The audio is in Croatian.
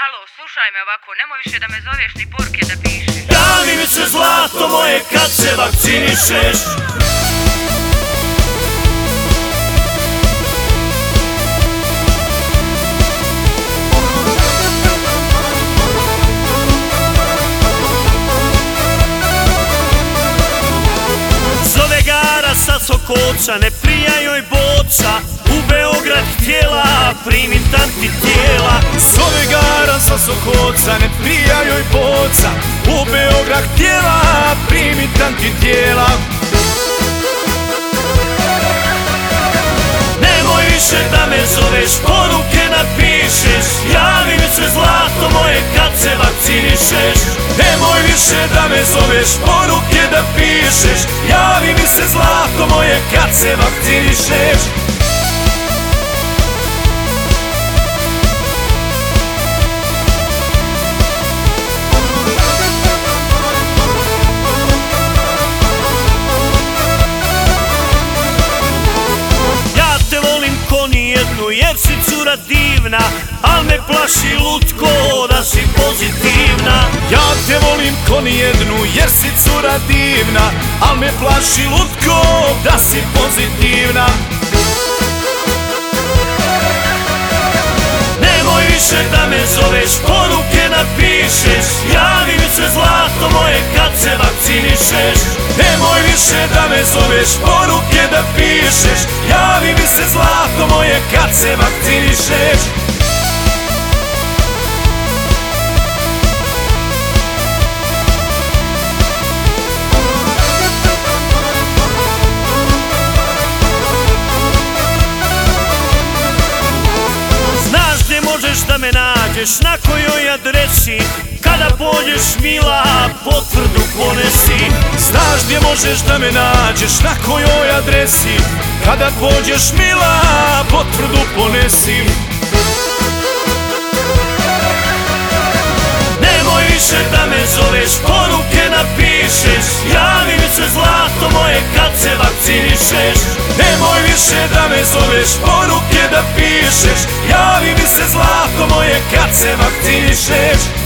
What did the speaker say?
Halo, slušaj me ovako, nemoj više da me zoveš ni poruke da pišeš. Javi mi se zlato moje kad se vakcinišeš. Zove gara sa Sokolca, ne prija joj boca. U Beograd htjela primit antitijela. Zove gara sa Sokolca, ne prija joj boca. U Beograd htjela primit antitijela. Nemoj više da me zoveš, poruke napišeš. Javi mi se zlato moje kad se vakcinišeš. Nemoj više da me zoveš, poruke da pišeš. Javi mi se zlato moje kad se vakcinišeš. Jer si cura divna, al me plaši lutko da si pozitivna. Ja te volim ko nijednu jer si cura divna, al me plaši lutko da si pozitivna. Nemoj više da me zoveš, poruke napišeš. Javi mi se zlato moje kad se vakcinišeš. Nemoj više da me zoveš, poruke da pišeš. Javi mi se zlato moje kad se vakcinišeš. Znaš gdje možeš da me nađeš, na kojoj adresi. Kada pođeš mila, potvrdu ponesi. Znaš gdje možeš da me nađeš, na kojoj adresi. Kada pođeš mila, potvrdu ponesi. Nemoj više da me zoveš, poruke napišeš. Javi mi se zlato moje kad se vakcinišeš. Nemoj više da me zoveš, poruke da pišeš. Javi mi se zlato moje kad se vakcinišeš.